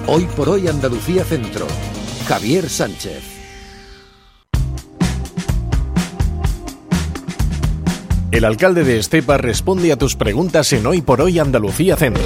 Hoy por hoy Andalucía Centro. Javier Sánchez. El alcalde de Estepa responde a tus preguntas en Hoy por hoy Andalucía Centro.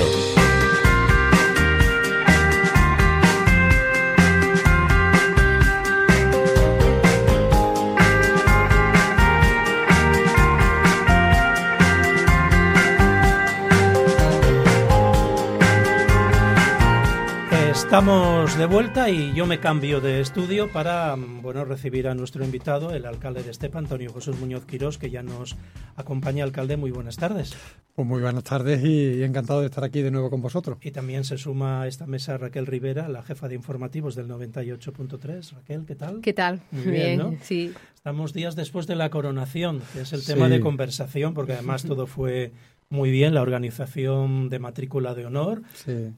Estamos de vuelta y yo me cambio de estudio para recibir a nuestro invitado, el alcalde de Estepa, Antonio Jesús Muñoz Quirós, que ya nos acompaña. Alcalde, muy buenas tardes. Pues muy buenas tardes y encantado de estar aquí de nuevo con vosotros. Y también se suma a esta mesa Raquel Rivera, la jefa de informativos del 98.3. Raquel, ¿qué tal? ¿Qué tal? Muy bien, ¿no? Sí. Estamos días después de la coronación, que es el tema de conversación, porque además todo fue muy bien, la organización de matrícula de honor. Sí.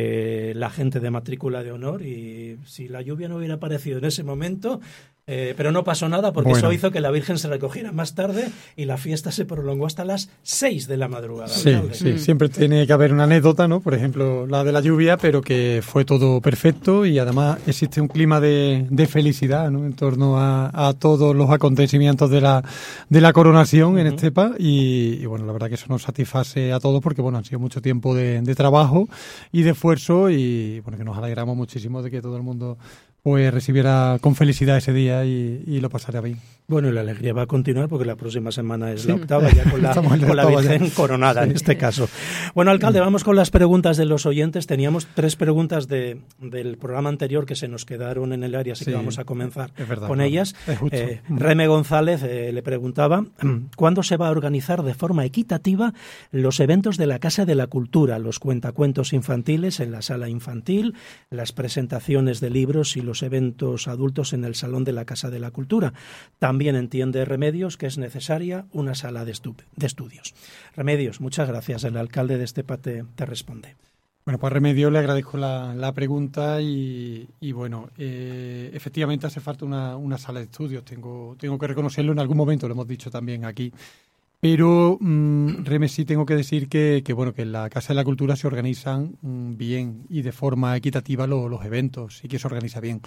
La gente de matrícula de honor, y si la lluvia no hubiera aparecido en ese momento, pero no pasó nada porque eso hizo que la Virgen se recogiera más tarde y la fiesta se prolongó hasta las 6 de la madrugada. Sí, siempre tiene que haber una anécdota, ¿no? Por ejemplo, la de la lluvia, pero que fue todo perfecto y además existe un clima de felicidad, ¿no? En torno a todos los acontecimientos de la coronación en Estepa y bueno, la verdad que eso nos satisface a todos porque bueno, han sido mucho tiempo de trabajo y de esfuerzo y bueno, que nos alegramos muchísimo de que todo el mundo pues recibiera con felicidad ese día y lo pasara bien. Bueno, y la alegría va a continuar porque la próxima semana es la octava, ya con la Virgen coronada en este caso. Bueno, alcalde, vamos con las preguntas de los oyentes. Teníamos 3 preguntas del programa anterior que se nos quedaron en el área, así que vamos a comenzar con ellas. Reme González le preguntaba, ¿cuándo se va a organizar de forma equitativa los eventos de la Casa de la Cultura, los cuentacuentos infantiles en la sala infantil, las presentaciones de libros y los eventos adultos en el Salón de la Casa de la Cultura? También entiende Remedios que es necesaria una sala de estudios. Remedios, muchas gracias. El alcalde de Estepa te responde. Bueno, pues a Remedios le agradezco la pregunta y bueno, efectivamente hace falta una sala de estudios. Tengo que reconocerlo, en algún momento lo hemos dicho también aquí. Pero, Reme, sí tengo que decir que en la Casa de la Cultura se organizan bien y de forma equitativa los eventos, sí que se organiza bien.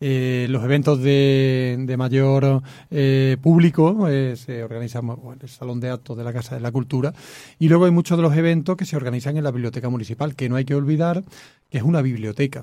Los eventos de mayor público se organizan en el Salón de Actos de la Casa de la Cultura y luego hay muchos de los eventos que se organizan en la Biblioteca Municipal, que no hay que olvidar que es una biblioteca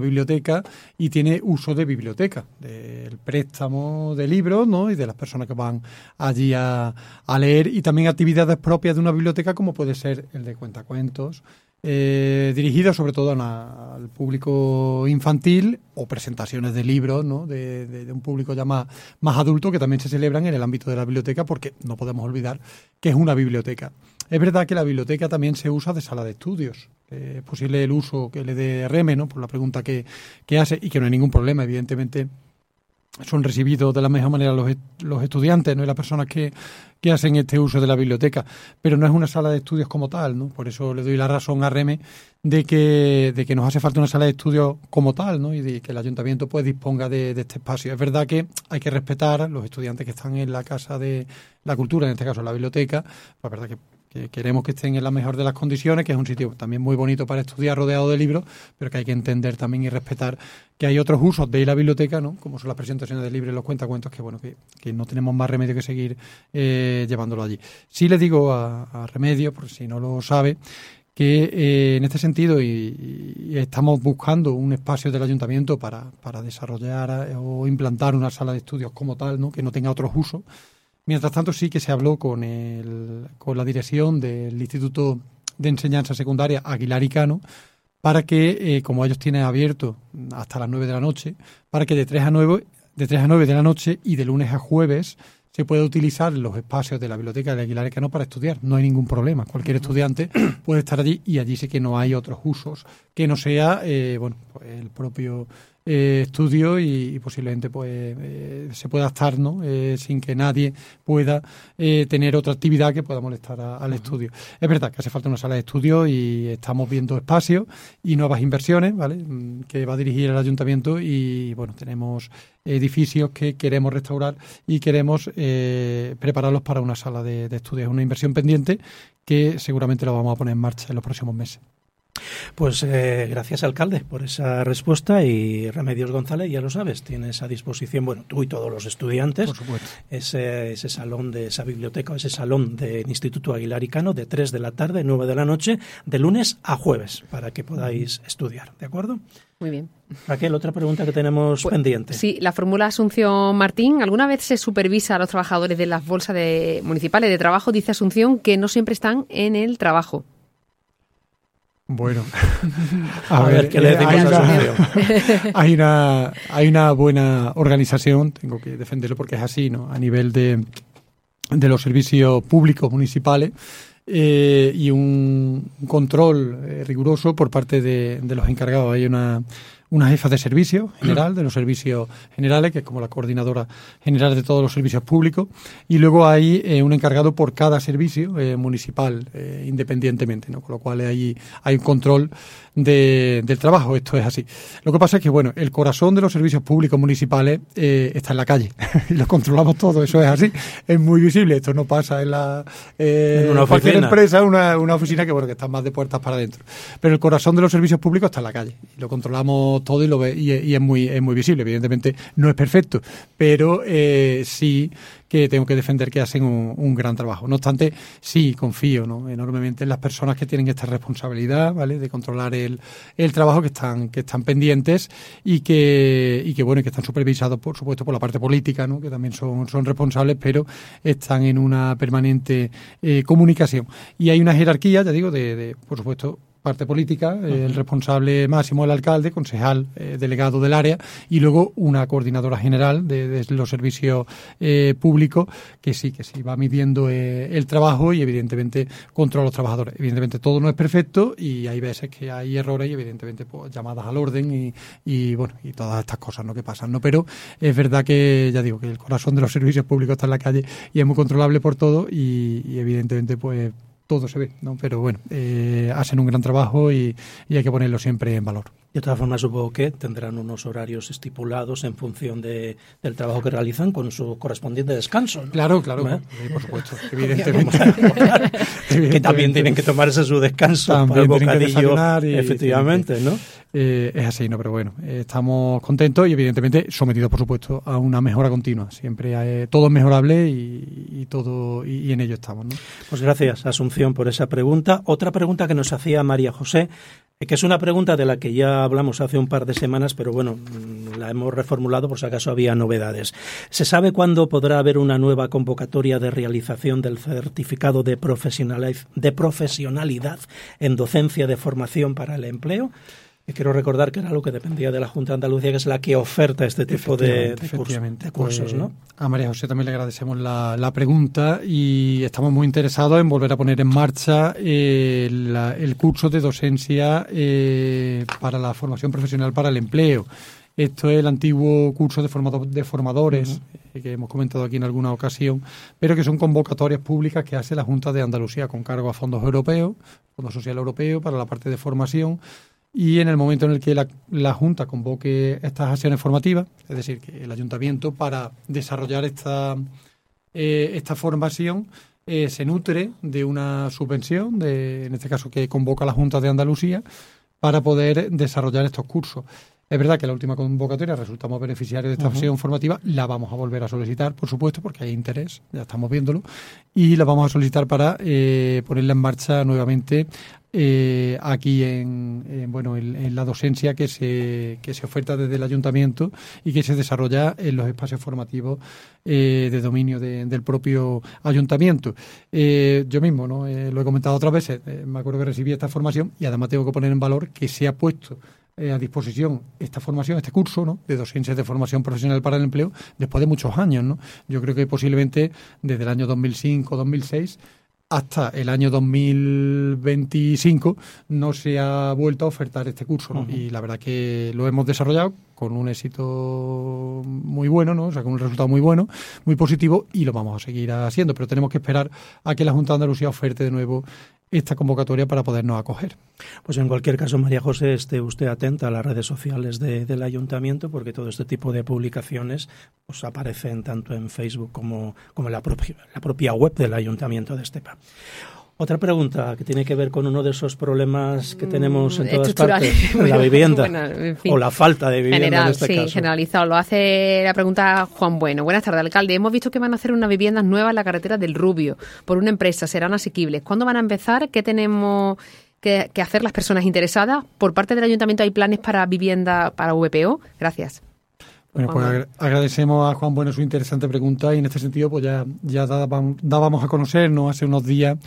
y tiene uso de biblioteca, del préstamo de libros, ¿no? Y de las personas que van allí a leer y también actividades propias de una biblioteca como puede ser el de cuentacuentos, dirigidas sobre todo al público infantil o presentaciones de libros, ¿no? de un público ya más adulto que también se celebran en el ámbito de la biblioteca porque no podemos olvidar que es una biblioteca. Es verdad que la biblioteca también se usa de sala de estudios. Es posible el uso que le dé Reme, ¿no? Por la pregunta que hace y que no hay ningún problema, evidentemente. Son recibidos de la mejor manera los estudiantes, ¿no? Y las personas que hacen este uso de la biblioteca, pero no es una sala de estudios como tal, ¿no? Por eso le doy la razón a Reme de que nos hace falta una sala de estudios como tal, ¿no? Y de que el ayuntamiento pues disponga de este espacio. Es verdad que hay que respetar a los estudiantes que están en la Casa de la Cultura, en este caso en la biblioteca, pues es verdad que queremos que estén en la mejor de las condiciones, que es un sitio también muy bonito para estudiar rodeado de libros, pero que hay que entender también y respetar que hay otros usos de la biblioteca, ¿no? Como son las presentaciones de libros y los cuentacuentos, que no tenemos más remedio que seguir llevándolo allí. Sí le digo a Remedio, por si no lo sabe, que en este sentido y estamos buscando un espacio del ayuntamiento para desarrollar o implantar una sala de estudios como tal, ¿no? Que no tenga otros usos. Mientras tanto, sí que se habló con la dirección del Instituto de Enseñanza Secundaria Aguilar y Cano para que, como ellos tienen abierto hasta las 9 de la noche, para que de 3 a 9 de la noche y de lunes a jueves se pueda utilizar los espacios de la biblioteca de Aguilar y Cano para estudiar. No hay ningún problema. Cualquier estudiante puede estar allí y allí sí que no hay otros usos que no sea pues el propio estudio y posiblemente se pueda estar, ¿no? Sin que nadie pueda tener otra actividad que pueda molestar al estudio. Es verdad que hace falta una sala de estudio y estamos viendo espacios y nuevas inversiones, ¿vale? Que va a dirigir el ayuntamiento y bueno, tenemos edificios que queremos restaurar y queremos prepararlos para una sala de estudio. Es una inversión pendiente que seguramente la vamos a poner en marcha en los próximos meses. Pues gracias, alcalde, por esa respuesta, y Remedios González, ya lo sabes, tienes a disposición, bueno, tú y todos los estudiantes, por supuesto, ese salón de esa biblioteca, ese salón del Instituto Aguilar y Cano de 3 de la tarde, 9 de la noche, de lunes a jueves, para que podáis estudiar, ¿de acuerdo? Muy bien. Raquel, otra pregunta que tenemos pendiente. Sí, la fórmula Asunción Martín. ¿Alguna vez se supervisa a los trabajadores de las bolsas municipales de trabajo? Dice Asunción que no siempre están en el trabajo. Bueno, a ver, ¿qué le decimos a Asunción? Hay una buena organización, tengo que defenderlo porque es así, ¿no? A nivel de los servicios públicos municipales, y un control riguroso por parte de los encargados. Hay una jefa de servicio general, de los servicios generales, que es como la coordinadora general de todos los servicios públicos, y luego hay un encargado por cada servicio municipal, independientemente, ¿no? Con lo cual hay un control del trabajo. Esto es así. Lo que pasa es que, bueno, el corazón de los servicios públicos municipales está en la calle y lo controlamos todo. Eso es así. Es muy visible. Esto no pasa en una cualquier oficina. Empresa, una oficina que, bueno, que está más de puertas para adentro. Pero el corazón de los servicios públicos está en la calle. Y lo controlamos todo y es muy visible. Evidentemente no es perfecto, pero sí que tengo que defender que hacen un gran trabajo. No obstante, sí confío, ¿no?, enormemente en las personas que tienen esta responsabilidad, ¿vale?, de controlar el trabajo, que están pendientes y que bueno, y que están supervisados, por supuesto, por la parte política, ¿no?, que también son responsables, pero están en una permanente comunicación. Y hay una jerarquía, ya digo, de por supuesto, parte política, el responsable máximo, el alcalde, concejal, delegado del área, y luego una coordinadora general de los servicios públicos, que sí va midiendo el trabajo y evidentemente controla a los trabajadores. Evidentemente todo no es perfecto y hay veces que hay errores y evidentemente pues llamadas al orden y bueno, y todas estas cosas, ¿no?, que pasan, ¿no? Pero es verdad que, ya digo, que el corazón de los servicios públicos está en la calle y es muy controlable por todo y evidentemente pues todo se ve, ¿no? Pero bueno, hacen un gran trabajo y hay que ponerlo siempre en valor. De todas formas, supongo que tendrán unos horarios estipulados en función del trabajo que realizan, con su correspondiente descanso, ¿no? Claro, sí, por supuesto, evidentemente. Que también tienen que tomarse su descanso también para el bocadillo, y efectivamente, ¿no? Es así, ¿no? Pero bueno, estamos contentos y evidentemente sometidos, por supuesto, a una mejora continua. Siempre todo es mejorable y todo y en ello estamos, ¿no? Pues gracias, Asunción, por esa pregunta. Otra pregunta que nos hacía María José, que es una pregunta de la que ya hablamos hace un par de semanas, pero bueno, la hemos reformulado por si acaso había novedades. ¿Se sabe cuándo podrá haber una nueva convocatoria de realización del certificado de profesionalidad en docencia de formación para el empleo? Y quiero recordar que era algo que dependía de la Junta de Andalucía, que es la que oferta este tipo de cursos, ¿no? A María José también le agradecemos la pregunta y estamos muy interesados en volver a poner en marcha el curso de docencia para la formación profesional para el empleo. Esto es el antiguo curso de formadores, que hemos comentado aquí en alguna ocasión, pero que son convocatorias públicas que hace la Junta de Andalucía con cargo a fondos europeos, Fondo Social Europeo para la parte de formación. Y en el momento en el que la Junta convoque estas acciones formativas, es decir, que el Ayuntamiento, para desarrollar esta formación, se nutre de una subvención, en este caso que convoca la Junta de Andalucía, para poder desarrollar estos cursos. Es verdad que la última convocatoria resultamos beneficiarios de esta acción formativa, la vamos a volver a solicitar, por supuesto, porque hay interés, ya estamos viéndolo, y la vamos a solicitar para ponerla en marcha nuevamente aquí en la docencia que se oferta desde el Ayuntamiento y que se desarrolla en los espacios formativos de dominio del propio Ayuntamiento. Yo mismo, ¿no?, lo he comentado otras veces, me acuerdo que recibí esta formación y además tengo que poner en valor que se ha puesto a disposición esta formación, este curso, ¿no?, de docencia de formación profesional para el empleo después de muchos años, ¿no? Yo creo que posiblemente desde el año 2005-2006 hasta el año 2025 no se ha vuelto a ofertar este curso, ¿no? Y la verdad que lo hemos desarrollado con un éxito muy bueno, ¿no? O sea, con un resultado muy bueno, muy positivo, y lo vamos a seguir haciendo, pero tenemos que esperar a que la Junta de Andalucía oferte de nuevo esta convocatoria para podernos acoger. Pues en cualquier caso, María José, esté usted atenta a las redes sociales del Ayuntamiento, porque todo este tipo de publicaciones pues aparecen tanto en Facebook como en la propia web del Ayuntamiento de Estepa. Otra pregunta que tiene que ver con uno de esos problemas que tenemos en todas partes, la vivienda, bueno, en fin, o la falta de vivienda general, en este caso. Generalizado. Lo hace la pregunta Juan Bueno. Buenas tardes, alcalde. Hemos visto que van a hacer unas viviendas nuevas en la carretera del Rubio por una empresa. ¿Serán asequibles? ¿Cuándo van a empezar? ¿Qué tenemos que hacer las personas interesadas? ¿Por parte del ayuntamiento hay planes para vivienda para VPO? Gracias. Bueno, pues agradecemos a Juan Bueno su interesante pregunta y en este sentido pues ya dábamos a conocernos hace unos días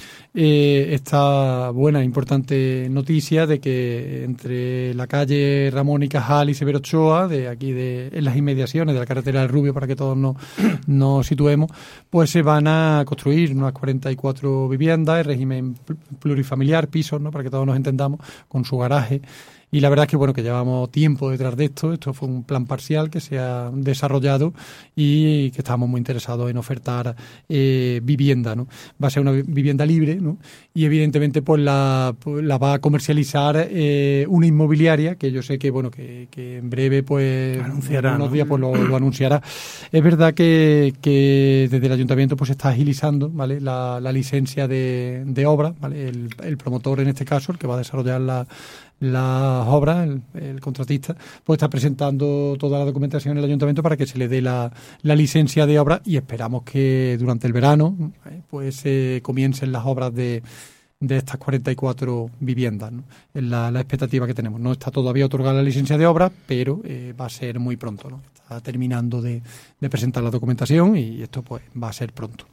esta buena, importante noticia de que entre la calle Ramón y Cajal y Severo Ochoa, de aquí en las inmediaciones de la carretera del Rubio, para que todos nos situemos, pues se van a construir unas 44 viviendas en régimen plurifamiliar, pisos, ¿no? Para que todos nos entendamos, con su garaje. Y la verdad es que bueno, que llevamos tiempo detrás de esto. Esto fue un plan parcial que se ha desarrollado y que estamos muy interesados en ofertar vivienda, ¿no? Va a ser una vivienda libre, ¿no? Y evidentemente pues la va a comercializar una inmobiliaria que yo sé que bueno que en breve pues anunciará, en unos ¿no? días pues lo anunciará. Es verdad que desde el ayuntamiento pues se está agilizando, ¿vale? La licencia de obra, ¿vale? El promotor en este caso, el que va a desarrollar las obras, el contratista, pues está presentando toda la documentación en el ayuntamiento para que se le dé la licencia de obra y esperamos que durante el verano pues comiencen las obras de estas 44 viviendas, ¿no? Es la expectativa que tenemos. No está todavía otorgada la licencia de obra, pero va a ser muy pronto, ¿no? Está terminando de presentar la documentación y esto pues va a ser pronto.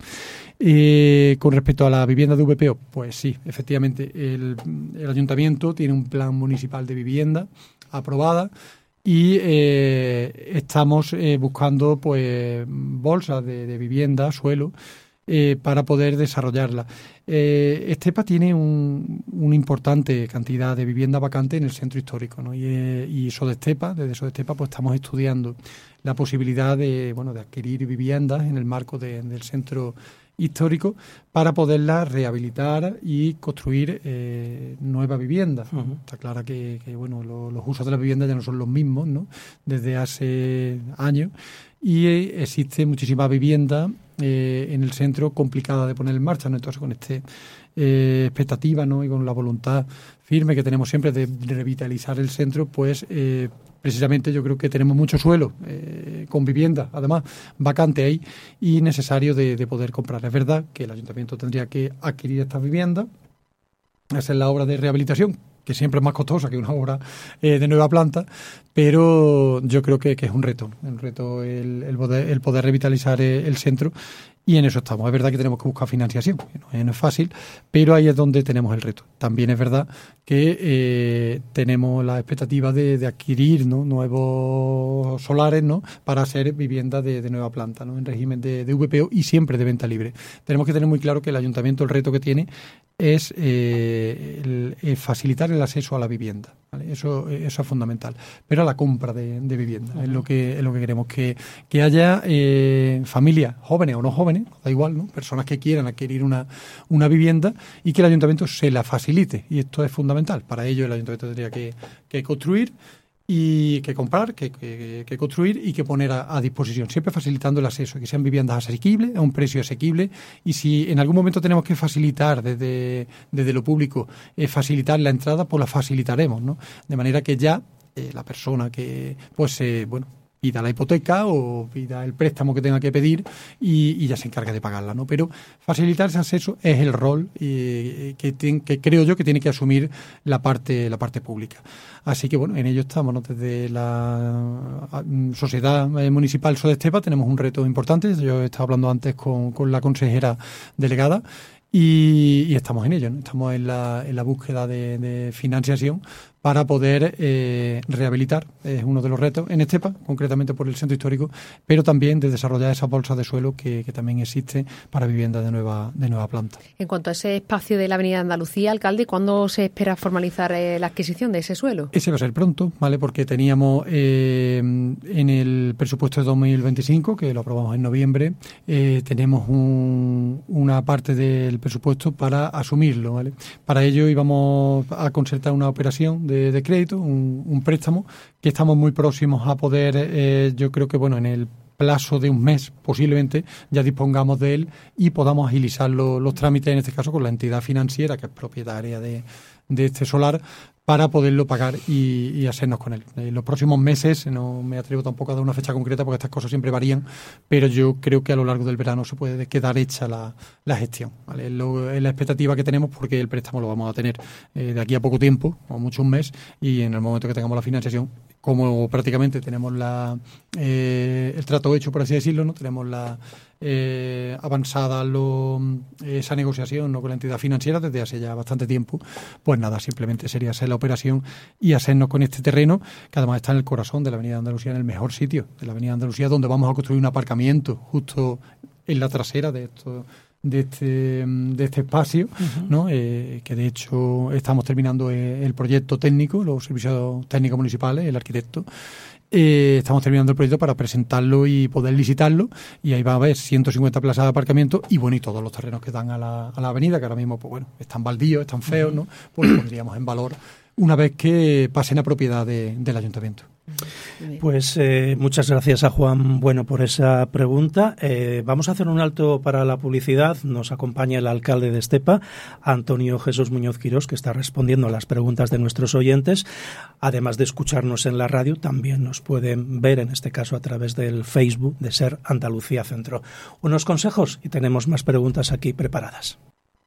Con respecto a la vivienda de VPO, pues sí, efectivamente el ayuntamiento tiene un plan municipal de vivienda aprobada y estamos buscando pues bolsas de vivienda, suelo, para poder desarrollarla. Estepa tiene una importante cantidad de vivienda vacante en el centro histórico, ¿no? Y Sodestepa, desde Sodestepa pues estamos estudiando la posibilidad de adquirir viviendas en el marco del centro histórico para poderlas rehabilitar y construir nuevas viviendas. Uh-huh. Está claro que los usos de las viviendas ya no son los mismos, ¿no? Desde hace años y existe muchísima vivienda en el centro complicada de poner en marcha, ¿no? Entonces con esta expectativa, ¿no? Y con la voluntad firme que tenemos siempre de revitalizar el centro, pues precisamente yo creo que tenemos mucho suelo con vivienda, además vacante ahí y necesario de poder comprar. Es verdad que el ayuntamiento tendría que adquirir estas viviendas, hacer la obra de rehabilitación, que siempre es más costosa que una obra de nueva planta, pero yo creo que es un reto el poder revitalizar el centro y en eso estamos. Es verdad que tenemos que buscar financiación, que no es fácil, pero ahí es donde tenemos el reto. También es verdad que tenemos la expectativa de adquirir, ¿no? nuevos solares, ¿no? Para hacer viviendas de nueva planta, ¿no? En régimen de VPO y siempre de venta libre. Tenemos que tener muy claro que el ayuntamiento, el reto que tiene es facilitar el acceso a la vivienda, ¿vale? Eso es fundamental, pero a la compra de vivienda. Uh-huh. es lo que queremos, que haya familias jóvenes o no jóvenes, da igual, ¿no? Personas que quieran adquirir una vivienda y que el ayuntamiento se la facilite, y esto es fundamental. Para ello el ayuntamiento tendría que construir y que comprar, que construir y que poner a disposición, siempre facilitando el acceso, que sean viviendas asequibles, a un precio asequible, y si en algún momento tenemos que facilitar desde lo público, facilitar la entrada, pues la facilitaremos, ¿no? De manera que ya la persona que pida la hipoteca o pida el préstamo que tenga que pedir y ya se encarga de pagarla, ¿no? Pero facilitar ese acceso es el rol que creo yo que tiene que asumir la parte pública. Así que bueno, en ello estamos, ¿no? Desde la Sociedad Municipal Sodestepa tenemos un reto importante. Yo he estado hablando antes con la consejera delegada y estamos en ello, ¿no? Estamos en la búsqueda de financiación para poder rehabilitar. Es uno de los retos en Estepa, concretamente por el centro histórico, pero también de desarrollar esas bolsas de suelo que también existen para viviendas de nueva planta. En cuanto a ese espacio de la Avenida Andalucía, alcalde, ¿cuándo se espera formalizar la adquisición de ese suelo? Ese va a ser pronto, ¿vale? Porque teníamos en el presupuesto de 2025, que lo aprobamos en noviembre, tenemos una parte del presupuesto para asumirlo, ¿vale? Para ello íbamos a concertar una operación de crédito, un préstamo, que estamos muy próximos a poder, yo creo que en el plazo de un mes posiblemente ya dispongamos de él y podamos agilizar los trámites, en este caso con la entidad financiera que es propietaria de este solar, para poderlo pagar y hacernos con él. En los próximos meses, no me atrevo tampoco a dar una fecha concreta porque estas cosas siempre varían, pero yo creo que a lo largo del verano se puede quedar hecha la gestión, ¿vale? Es la expectativa que tenemos, porque el préstamo lo vamos a tener de aquí a poco tiempo, o mucho un mes, y en el momento que tengamos la financiación, como prácticamente tenemos el trato hecho, por así decirlo, ¿no? Tenemos avanzada esa negociación, ¿no?, con la entidad financiera desde hace ya bastante tiempo, pues nada, simplemente sería hacer la operación y hacernos con este terreno, que además está en el corazón de la Avenida Andalucía, en el mejor sitio de la Avenida Andalucía, donde vamos a construir un aparcamiento justo en la trasera de este espacio, ¿no? Que de hecho estamos terminando el proyecto técnico, los servicios técnicos municipales, el arquitecto. Estamos terminando el proyecto para presentarlo y poder licitarlo, y ahí va a haber 150 plazas de aparcamiento y bueno, y todos los terrenos que dan a la avenida, que ahora mismo pues bueno, están baldíos, están feos, ¿no? Pues lo pondríamos en valor una vez que pasen a propiedad del ayuntamiento. Pues muchas gracias a Juan Bueno por esa pregunta. Vamos a hacer un alto para la publicidad. Nos acompaña el alcalde de Estepa, Antonio Jesús Muñoz Quirós, que está respondiendo a las preguntas de nuestros oyentes. Además de escucharnos en la radio, también nos pueden ver, en este caso a través del Facebook de Ser Andalucía Centro. Unos consejos y tenemos más preguntas aquí preparadas.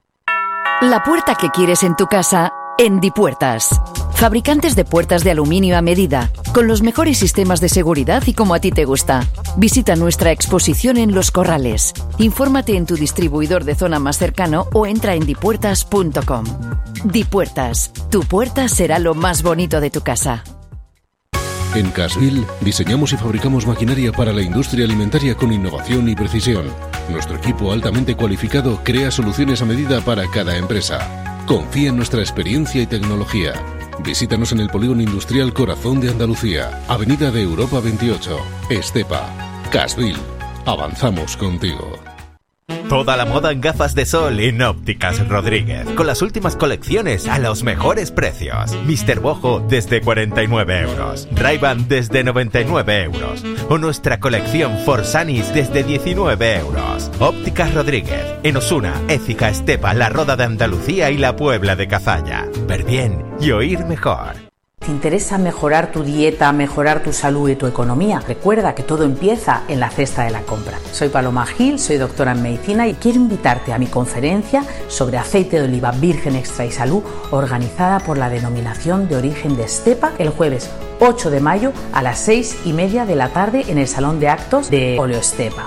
La puerta que quieres en tu casa en Dipuertas. Fabricantes de puertas de aluminio a medida, con los mejores sistemas de seguridad y como a ti te gusta. Visita nuestra exposición en Los Corrales. Infórmate en tu distribuidor de zona más cercano o entra en dipuertas.com. Dipuertas, tu puerta será lo más bonito de tu casa. En Casvil diseñamos y fabricamos maquinaria para la industria alimentaria con innovación y precisión. Nuestro equipo altamente cualificado crea soluciones a medida para cada empresa. Confía en nuestra experiencia y tecnología. Visítanos en el Polígono Industrial Corazón de Andalucía, Avenida de Europa 28, Estepa. Casvil. Avanzamos contigo. Toda la moda en gafas de sol en Ópticas Rodríguez, con las últimas colecciones a los mejores precios. Mr. Bojo desde 49 euros, Ray-Ban desde 99 euros o nuestra colección Forsanis desde 19 euros. Ópticas Rodríguez, en Osuna, Écija, Estepa, La Roda de Andalucía y la Puebla de Cazalla. Ver bien y oír mejor. ¿Te interesa mejorar tu dieta, mejorar tu salud y tu economía? Recuerda que todo empieza en la cesta de la compra. Soy Paloma Gil, soy doctora en medicina y quiero invitarte a mi conferencia sobre aceite de oliva virgen extra y salud, organizada por la Denominación de Origen de Estepa, el jueves 8 de mayo a las 6:30 de la tarde en el Salón de Actos de Oleoestepa.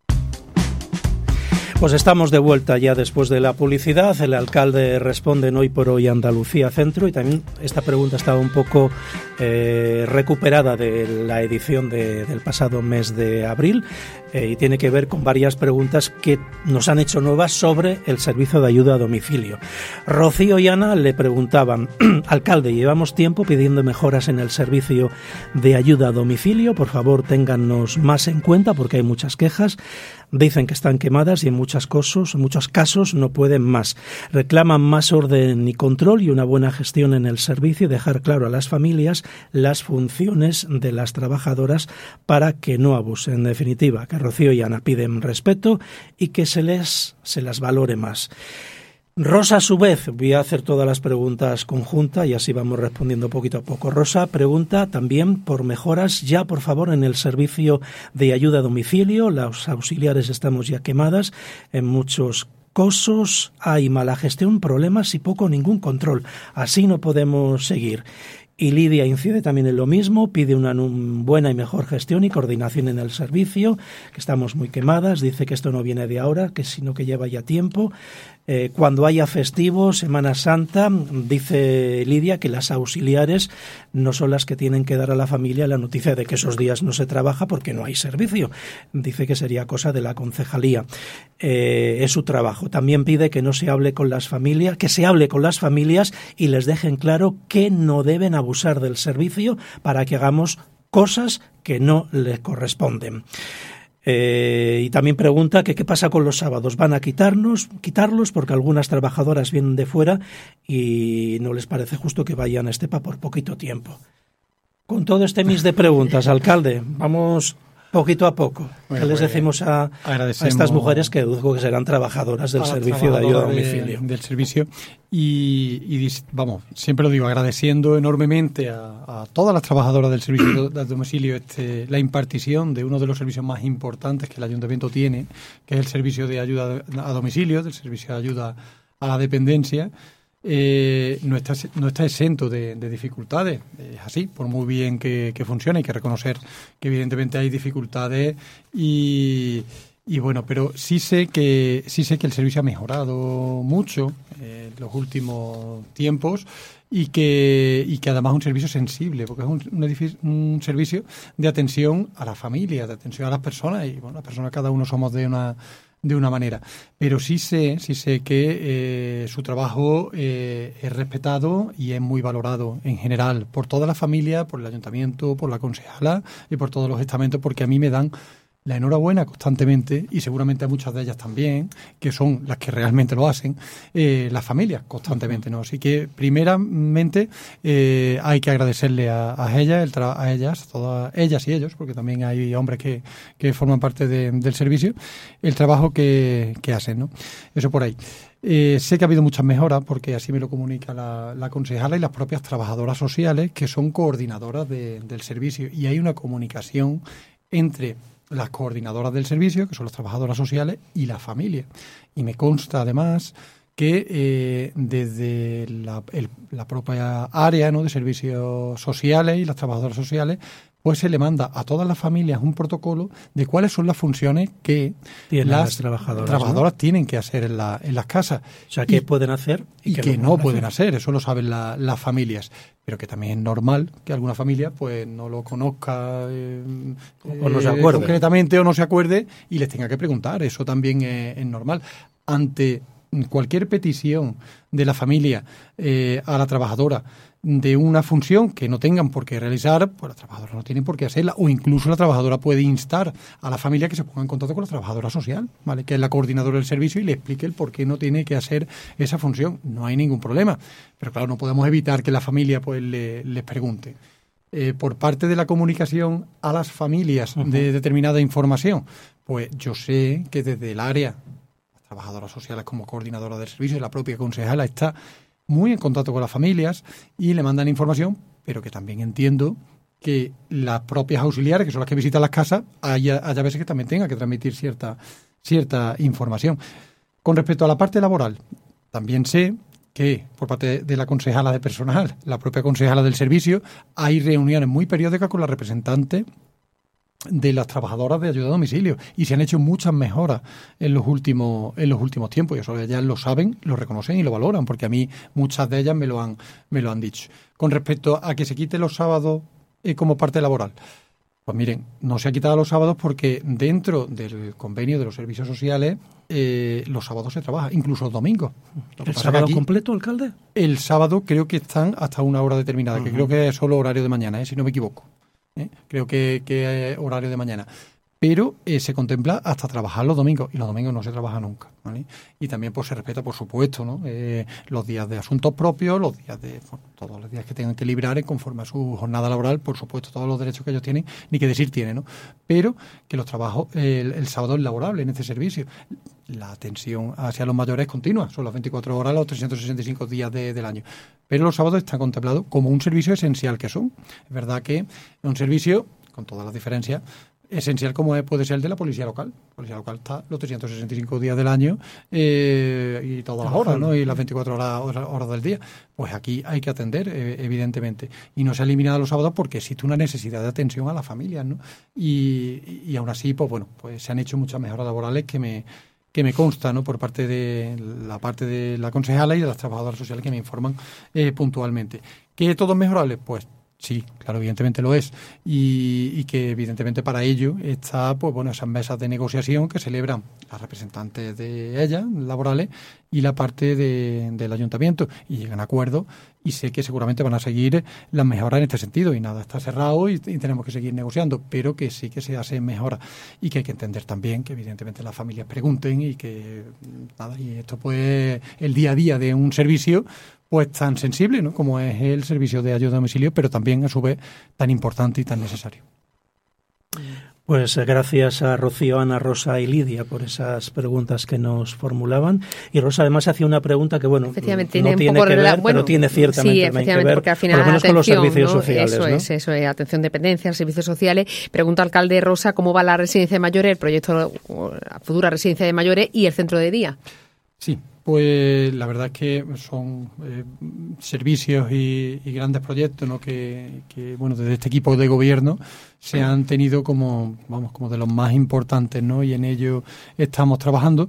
Pues estamos de vuelta ya después de la publicidad. El alcalde responde en Hoy por Hoy Andalucía Centro, y también esta pregunta estaba un poco recuperada de la edición del pasado mes de abril y tiene que ver con varias preguntas que nos han hecho nuevas sobre el servicio de ayuda a domicilio. Rocío y Ana le preguntaban: alcalde, llevamos tiempo pidiendo mejoras en el servicio de ayuda a domicilio, por favor téngannos más en cuenta porque hay muchas quejas. Dicen que están quemadas y en muchos casos no pueden más. Reclaman más orden y control y una buena gestión en el servicio y dejar claro a las familias las funciones de las trabajadoras para que no abusen. En definitiva, que Rocío y Ana piden respeto y que se las valore más. Rosa, a su vez, voy a hacer todas las preguntas conjuntas y así vamos respondiendo poquito a poco. Rosa pregunta también por mejoras ya, por favor, en el servicio de ayuda a domicilio. Los auxiliares estamos ya quemadas en muchos casos, hay mala gestión, problemas y poco o ningún control. Así no podemos seguir. Y Lidia incide también en lo mismo, pide una buena y mejor gestión y coordinación en el servicio, que estamos muy quemadas, dice que esto no viene de ahora, sino que lleva ya tiempo. Cuando haya festivos, Semana Santa, dice Lidia que las auxiliares no son las que tienen que dar a la familia la noticia de que esos días no se trabaja porque no hay servicio. Dice que sería cosa de la concejalía. Es su trabajo. También pide que no se hable con las familias, que se hable con las familias y les dejen claro que no deben abusar del servicio para que hagamos cosas que no les corresponden. Y también pregunta que qué pasa con los sábados. ¿Van a quitarlos? Porque algunas trabajadoras vienen de fuera y no les parece justo que vayan a Estepa por poquito tiempo. Con todo este mix de preguntas, alcalde, vamos Poquito a poco. Bueno, ¿Qué les decimos a estas mujeres que deduzco que serán trabajadoras del servicio de ayuda a domicilio? Del servicio. Y vamos, siempre lo digo, agradeciendo enormemente a todas las trabajadoras del servicio de domicilio la impartición de uno de los servicios más importantes que el ayuntamiento tiene, que es el servicio de ayuda a domicilio, del servicio de ayuda a la dependencia. No está exento de dificultades, es así, por muy bien que funcione. Hay que reconocer que evidentemente hay dificultades y bueno, pero sí sé que el servicio ha mejorado mucho en los últimos tiempos y que además es un servicio sensible, porque es un servicio de atención a la familia, de atención a las personas, y bueno, las personas cada uno somos de una manera, pero sí sé que su trabajo es respetado y es muy valorado en general por toda la familia, por el ayuntamiento, por la concejala y por todos los estamentos, porque a mí me dan la enhorabuena constantemente, y seguramente a muchas de ellas también, que son las que realmente lo hacen, las familias constantemente, ¿no? Así que primeramente hay que agradecerle a ellas, a todas ellas y ellos, porque también hay hombres que forman parte del servicio, el trabajo que hacen, ¿no? Eso por ahí. Sé que ha habido muchas mejoras, porque así me lo comunica la concejala y las propias trabajadoras sociales, que son coordinadoras del servicio, y hay una comunicación entre las coordinadoras del servicio, que son las trabajadoras sociales, y la familia. Y me consta además que desde la propia área, ¿no?, de servicios sociales y las trabajadoras sociales, pues se le manda a todas las familias un protocolo de cuáles son las funciones que las trabajadoras, ¿no?, tienen que hacer en las casas. O sea, qué pueden hacer y qué no pueden hacer. Eso lo saben las familias. Pero que también es normal que alguna familia pues no lo conozca o no se acuerde concretamente, o no se acuerde, y les tenga que preguntar. Eso también es normal. Ante cualquier petición de la familia a la trabajadora de una función que no tengan por qué realizar, pues la trabajadora no tiene por qué hacerla, o incluso la trabajadora puede instar a la familia que se ponga en contacto con la trabajadora social, ¿vale?, que es la coordinadora del servicio, y le explique el por qué no tiene que hacer esa función. No hay ningún problema, pero claro, no podemos evitar que la familia pues les pregunte. Por parte de la comunicación a las familias de determinada información, pues yo sé que desde el área, las trabajadoras sociales como coordinadora del servicio y la propia concejala está muy en contacto con las familias y le mandan información, pero que también entiendo que las propias auxiliares, que son las que visitan las casas, haya veces que también tengan que transmitir cierta información. Con respecto a la parte laboral, también sé que por parte de la concejala de personal, la propia concejala del servicio, hay reuniones muy periódicas con la representante de las trabajadoras de ayuda a domicilio, y se han hecho muchas mejoras en los últimos tiempos, y eso ellas lo saben, lo reconocen y lo valoran, porque a mí muchas de ellas me lo han dicho. Con respecto a que se quite los sábados como parte laboral, pues miren, no se ha quitado los sábados porque dentro del convenio de los servicios sociales los sábados se trabaja, incluso los domingos. ¿El sábado completo, alcalde? El sábado creo que están hasta una hora determinada, que creo que es solo horario de mañana, si no me equivoco. Creo que es horario de mañana. Pero se contempla hasta trabajar los domingos, y los domingos no se trabaja nunca, ¿vale? Y también pues se respeta, por supuesto, ¿no?, los días de asuntos propios, los días todos los días que tengan que librar conforme a su jornada laboral, por supuesto, todos los derechos que ellos tienen, ni que decir tienen, ¿no? Pero que los trabajos, el sábado es laborable en este servicio. La atención hacia los mayores es continua, son las 24 horas, los 365 días del año. Pero los sábados están contemplados como un servicio esencial que son. Es verdad que es un servicio, con todas las diferencias, esencial como puede ser el de la policía local. La policía local está los 365 días del año y todas las horas, ¿no?, y las 24 horas del día. Pues aquí hay que atender, evidentemente. Y no se ha eliminado los sábados porque existe una necesidad de atención a las familias, ¿no? Y aún así, pues bueno, pues se han hecho muchas mejoras laborales que me consta, ¿no?, por parte de la concejala y de las trabajadoras sociales que me informan puntualmente. ¿Que todo es mejorable? Pues sí, claro, evidentemente lo es, y que evidentemente para ello está, pues bueno, esas mesas de negociación que celebran las representantes de ellas, laborales, y la parte del ayuntamiento, y llegan a acuerdos, y sé que seguramente van a seguir las mejoras en este sentido, y nada, está cerrado y tenemos que seguir negociando, pero que sí que se hacen mejoras, y que hay que entender también que evidentemente las familias pregunten, y que nada, y esto pues el día a día de un servicio pues tan sensible, ¿no?, como es el servicio de ayuda a domicilio, pero también a su vez tan importante y tan necesario. Pues gracias a Rocío, Ana, Rosa y Lidia por esas preguntas que nos formulaban. Y Rosa además hacía una pregunta que, bueno, no tiene que ver, pero tiene ciertamente también que ver, porque al final, por lo menos con los servicios ¿no? sociales. Eso es, atención dependencia, servicios sociales. Pregunta al alcalde Rosa, ¿cómo va la residencia de mayores, el proyecto, la futura residencia de mayores y el centro de día? Sí, pues la verdad es que son servicios y grandes proyectos, ¿no? que bueno, desde este equipo de gobierno se han tenido como de los más importantes, ¿no? Y en ello estamos trabajando.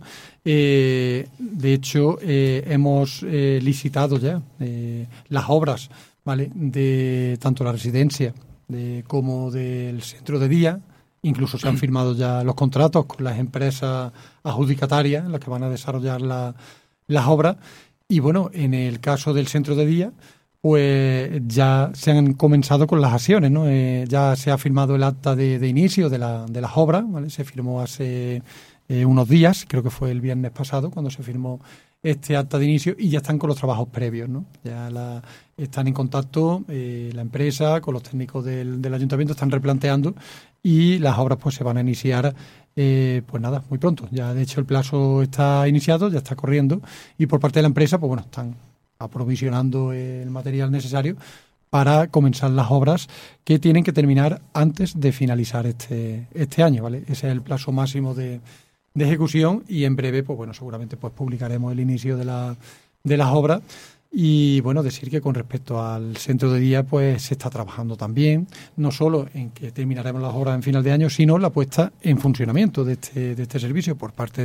De hecho, hemos licitado ya las obras, ¿vale? De tanto la residencia como del centro de día. Incluso se han firmado ya los contratos con las empresas adjudicatarias, las que van a desarrollar las obras. Y bueno, en el caso del centro de día, pues ya se han comenzado con las acciones, ¿no? Ya se ha firmado el acta de inicio de las obras, ¿vale? Se firmó hace unos días, creo que fue el viernes pasado, cuando se firmó este acta de inicio, y ya están con los trabajos previos, ¿no? Ya están en contacto la empresa con los técnicos del ayuntamiento, están replanteando, y las obras pues se van a iniciar pues nada, muy pronto. Ya de hecho el plazo está iniciado, ya está corriendo, y por parte de la empresa pues bueno, están aprovisionando el material necesario para comenzar las obras que tienen que terminar antes de finalizar este año, ¿vale? Ese es el plazo máximo de ejecución, y en breve pues bueno, seguramente pues publicaremos el inicio de las obras. Y bueno, decir que con respecto al centro de día pues se está trabajando también, no solo en que terminaremos las obras en final de año, sino la puesta en funcionamiento de este servicio por parte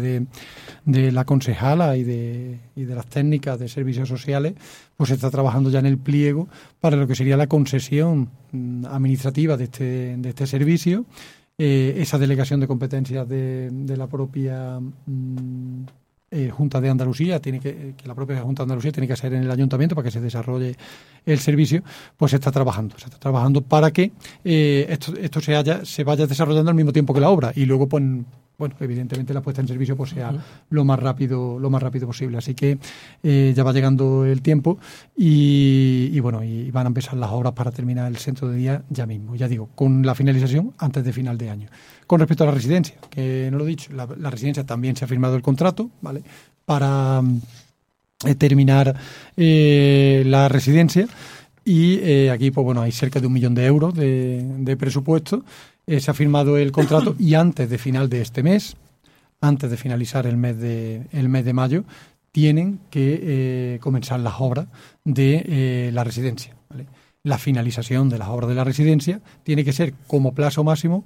de la concejala y de las técnicas de servicios sociales. Pues se está trabajando ya en el pliego para lo que sería la concesión administrativa de este servicio, esa delegación de competencias de la propia Junta de Andalucía, que la propia Junta de Andalucía tiene que hacer en el ayuntamiento para que se desarrolle el servicio. Pues se está trabajando para que esto se vaya desarrollando al mismo tiempo que la obra, y luego pues bueno, evidentemente la puesta en servicio pues sea lo más rápido posible. Así que ya va llegando el tiempo y bueno, y van a empezar las obras para terminar el centro de día ya mismo, ya digo, con la finalización antes de final de año. Con respecto a la residencia, que no lo he dicho, la residencia también se ha firmado el contrato, ¿vale? Para terminar la residencia, y aquí pues bueno, hay cerca de 1 millón de euros de presupuesto. Se ha firmado el contrato y antes de final de este mes, antes de finalizar el mes de mayo, tienen que comenzar las obras de la residencia, ¿vale? La finalización de las obras de la residencia tiene que ser como plazo máximo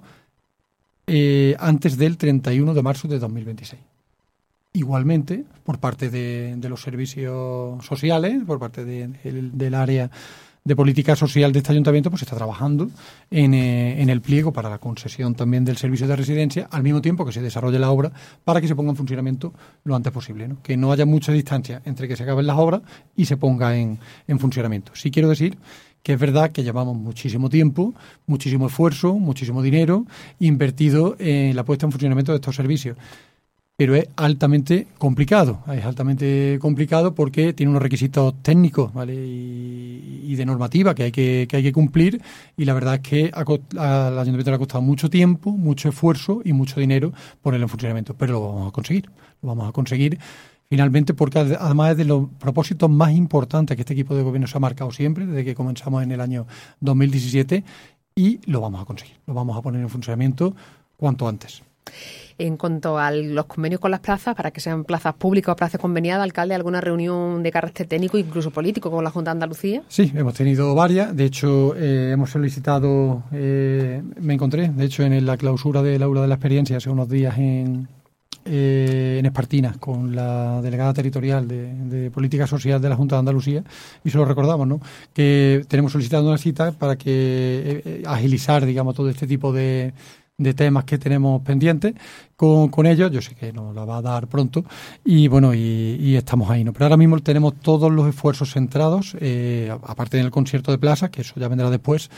antes del 31 de marzo de 2026. Igualmente, por parte de los servicios sociales, por parte del área de política social de este ayuntamiento, pues se está trabajando en el pliego para la concesión también del servicio de residencia, al mismo tiempo que se desarrolle la obra, para que se ponga en funcionamiento lo antes posible, ¿no? Que no haya mucha distancia entre que se acaben las obras y se ponga en funcionamiento. Sí quiero decir que es verdad que llevamos muchísimo tiempo, muchísimo esfuerzo, muchísimo dinero invertido en la puesta en funcionamiento de estos servicios. Pero es altamente complicado porque tiene unos requisitos técnicos, ¿vale? y de normativa que hay que cumplir, y la verdad es que al ayuntamiento le ha costado mucho tiempo, mucho esfuerzo y mucho dinero ponerlo en funcionamiento, pero lo vamos a conseguir finalmente, porque además es de los propósitos más importantes que este equipo de gobierno se ha marcado siempre desde que comenzamos en el año 2017, y lo vamos a conseguir, lo vamos a poner en funcionamiento cuanto antes. En cuanto a los convenios con las plazas, para que sean plazas públicas o plazas conveniadas, alcalde, ¿alguna reunión de carácter técnico, incluso político, con la Junta de Andalucía? Sí, hemos tenido varias. De hecho, hemos solicitado, me encontré, de hecho, en la clausura del Aula de la Experiencia hace unos días en Espartinas, con la delegada territorial de Política Social de la Junta de Andalucía, y se lo recordamos, ¿no? Que tenemos solicitado una cita para que agilizar, digamos, todo este tipo de temas que tenemos pendientes con ellos. Yo sé que nos la va a dar pronto, y bueno, y estamos ahí, ¿no? Pero ahora mismo tenemos todos los esfuerzos centrados, aparte en el concierto de plaza, que eso ya vendrá después,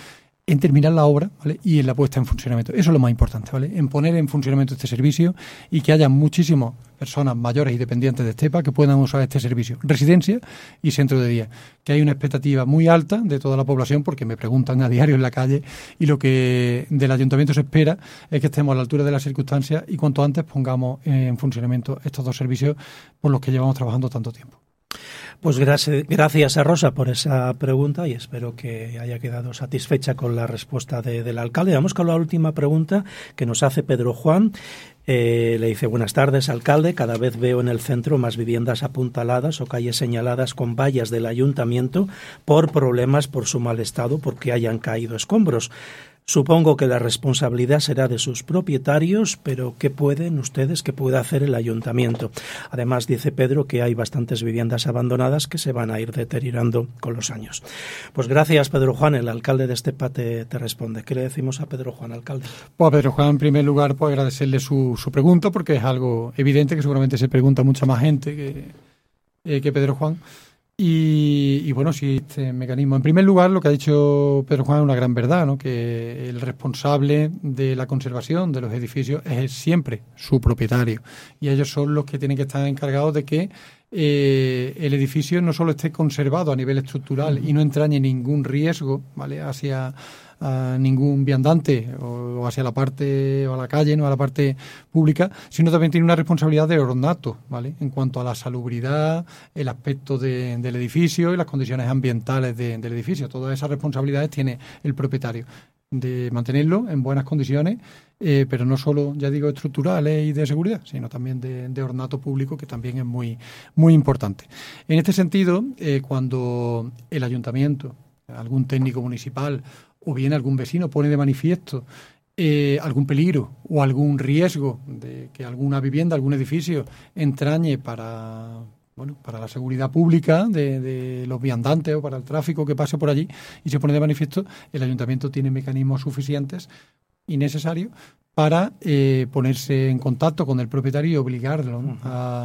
en terminar la obra, ¿vale? Y en la puesta en funcionamiento. Eso es lo más importante, ¿vale? En poner en funcionamiento este servicio y que haya muchísimas personas mayores y dependientes de Estepa que puedan usar este servicio, residencia y centro de día. Que hay una expectativa muy alta de toda la población, porque me preguntan a diario en la calle, y lo que del ayuntamiento se espera es que estemos a la altura de las circunstancias y cuanto antes pongamos en funcionamiento estos dos servicios por los que llevamos trabajando tanto tiempo. Pues gracias a Rosa por esa pregunta y espero que haya quedado satisfecha con la respuesta del alcalde. Vamos con la última pregunta que nos hace Pedro Juan. Le dice: buenas tardes, alcalde. Cada vez veo en el centro más viviendas apuntaladas o calles señaladas con vallas del ayuntamiento por problemas por su mal estado, porque hayan caído escombros. Supongo que la responsabilidad será de sus propietarios, pero ¿qué puede hacer el ayuntamiento? Además, dice Pedro que hay bastantes viviendas abandonadas que se van a ir deteriorando con los años. Pues gracias, Pedro Juan. El alcalde de Estepa te responde. ¿Qué le decimos a Pedro Juan, alcalde? Pues a Pedro Juan, en primer lugar, pues agradecerle su pregunta, porque es algo evidente que seguramente se pregunta mucha más gente que Pedro Juan. Y bueno, sí, este mecanismo. En primer lugar, lo que ha dicho Pedro Juan es una gran verdad, ¿no? Que el responsable de la conservación de los edificios es siempre su propietario. Y ellos son los que tienen que estar encargados de que el edificio no solo esté conservado a nivel estructural y no entrañe ningún riesgo, ¿vale?, hacia ningún viandante o hacia la parte o a la calle, no a la parte pública, sino también tiene una responsabilidad de ornato, ¿vale?, en cuanto a la salubridad, el aspecto del edificio y las condiciones ambientales del edificio. Todas esas responsabilidades tiene el propietario de mantenerlo en buenas condiciones, pero no solo, ya digo, estructurales y de seguridad, sino también de ornato público, que también es muy, muy importante. En este sentido, cuando el ayuntamiento, algún técnico municipal o bien algún vecino pone de manifiesto algún peligro o algún riesgo de que alguna vivienda, algún edificio entrañe para la seguridad pública de los viandantes o para el tráfico que pase por allí, y se pone de manifiesto, el ayuntamiento tiene mecanismos suficientes y necesarios para ponerse en contacto con el propietario y obligarlo, ¿no?,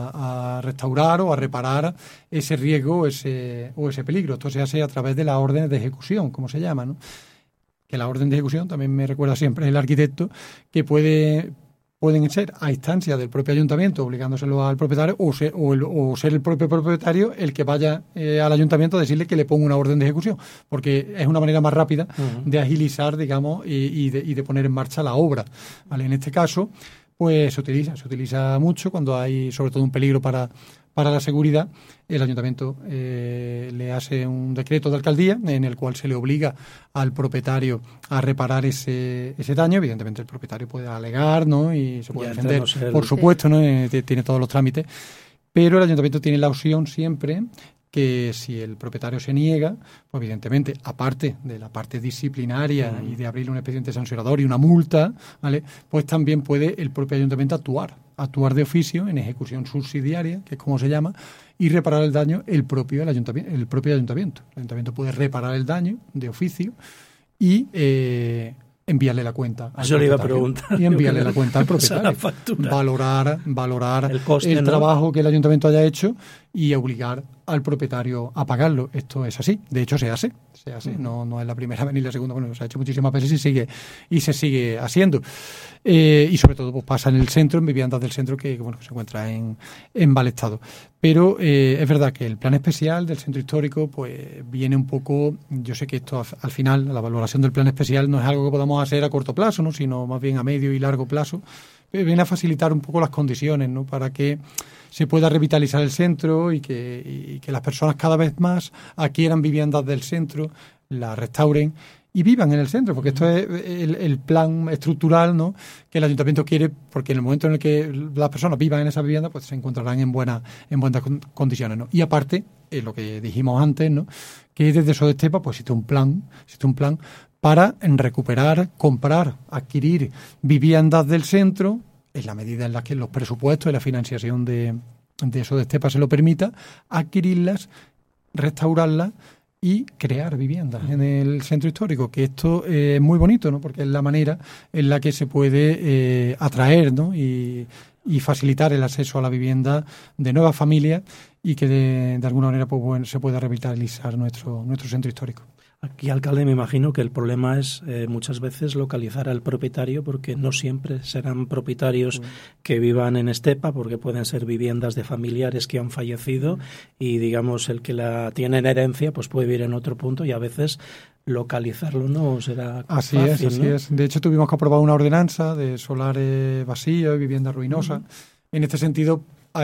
a restaurar o a reparar ese riesgo o ese peligro. Esto se hace a través de las órdenes de ejecución, como se llama, ¿no? Que la orden de ejecución, también me recuerda siempre el arquitecto, que pueden ser a instancia del propio ayuntamiento, obligándoselo al propietario, o ser el propio propietario el que vaya al ayuntamiento a decirle que le ponga una orden de ejecución, porque es una manera más rápida de agilizar, digamos, y de poner en marcha la obra, ¿vale? En este caso, pues se utiliza mucho cuando hay sobre todo un peligro para la seguridad. El ayuntamiento le hace un decreto de alcaldía en el cual se le obliga al propietario a reparar ese daño. Evidentemente el propietario puede alegar, ¿no?, y se puede defender, por supuesto, ¿no?, tiene todos los trámites, pero el ayuntamiento tiene la opción siempre que si el propietario se niega, pues evidentemente, aparte de la parte disciplinaria y de abrirle un expediente sancionador y una multa, ¿vale?, pues también puede el propio ayuntamiento actuar de oficio en ejecución subsidiaria, que es como se llama, y reparar el daño el propio ayuntamiento. El ayuntamiento puede reparar el daño de oficio y enviarle la cuenta al Eso le iba a preguntar. Y enviarle la cuenta al propietario. Valorar el coste, el trabajo que el ayuntamiento haya hecho y obligar al propietario a pagarlo. Esto es así. De hecho, se hace. No es la primera vez ni la segunda. Bueno, se ha hecho muchísimas veces y se sigue haciendo. Y sobre todo pues pasa en el centro, en viviendas del centro que se encuentra en mal estado. Pero es verdad que el plan especial del centro histórico pues viene un poco. Yo sé que esto al final, la valoración del plan especial no es algo que podamos hacer a corto plazo, ¿no?, sino más bien a medio y largo plazo. Viene a facilitar un poco las condiciones, ¿no?, para que se pueda revitalizar el centro y que las personas cada vez más adquieran viviendas del centro, las restauren y vivan en el centro, porque esto es el plan estructural, ¿no?, que el ayuntamiento quiere, porque en el momento en el que las personas vivan en esa vivienda, pues se encontrarán en buenas condiciones, ¿no? Y aparte, lo que dijimos antes, ¿no?, que desde Sodestepa pues existe un plan para recuperar, comprar, adquirir viviendas del centro, en la medida en la que los presupuestos y la financiación de Sodestepa se lo permita, adquirirlas, restaurarlas y crear viviendas en el centro histórico, que esto es muy bonito, ¿no?, porque es la manera en la que se puede atraer, ¿no?, y facilitar el acceso a la vivienda de nuevas familias y que de alguna manera pues se pueda revitalizar nuestro centro histórico. Aquí, alcalde, me imagino que el problema es muchas veces localizar al propietario, porque no siempre serán propietarios que vivan en Estepa, porque pueden ser viviendas de familiares que han fallecido y, digamos, el que la tiene en herencia pues puede vivir en otro punto y a veces localizarlo no será así fácil, así ¿no? es. De hecho, tuvimos que aprobar una ordenanza de solares vacíos y viviendas ruinosas. En este sentido,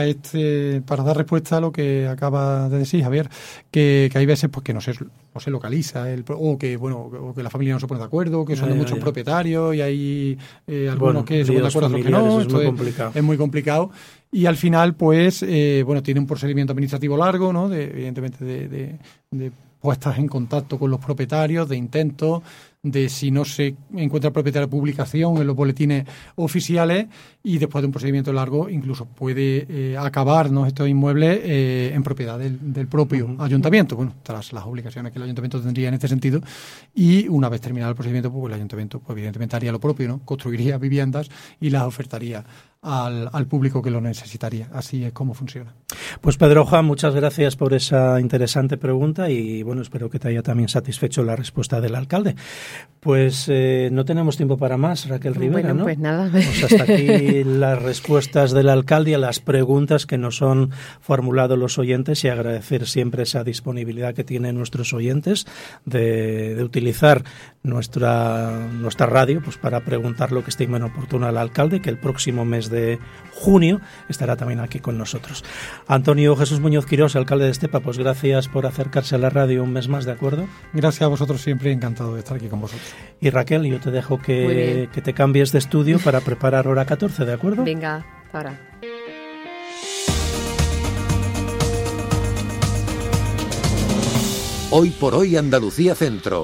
para dar respuesta a lo que acaba de decir Javier, que hay veces pues que no se localiza o que la familia no se pone de acuerdo, que son de muchos propietarios y hay algunos que se ponen de acuerdo, otros que no. Es muy complicado. Es muy complicado. Y al final, pues, tiene un procedimiento administrativo largo, ¿no? Evidentemente de puestas en contacto con los propietarios, de intentos, de si no se encuentra el propietario de publicación en los boletines oficiales, y después de un procedimiento largo incluso puede acabar, ¿no?, estos inmuebles en propiedad del propio ayuntamiento, bueno, tras las obligaciones que el ayuntamiento tendría en este sentido, y una vez terminado el procedimiento, pues el ayuntamiento pues evidentemente haría lo propio, ¿no?, construiría viviendas y las ofertaría al público que lo necesitaría. Así es como funciona. Pues Pedro Juan, muchas gracias por esa interesante pregunta y bueno, espero que te haya también satisfecho la respuesta del alcalde. Pues no tenemos tiempo para más, Raquel Rivera, bueno, ¿no? Pues nada. Pues hasta aquí las respuestas del alcalde a las preguntas que nos han formulado los oyentes, y agradecer siempre esa disponibilidad que tienen nuestros oyentes de utilizar nuestra radio pues para preguntar lo que estimen oportuno al alcalde, que el próximo mes de junio estará también aquí con nosotros. Antonio Jesús Muñoz Quirós, alcalde de Estepa, pues gracias por acercarse a la radio un mes más, ¿de acuerdo? Gracias a vosotros, siempre encantado de estar aquí con vosotros. Y Raquel, yo te dejo que te cambies de estudio para preparar hora 14, ¿de acuerdo? Venga, ahora. Hoy por hoy Andalucía Centro.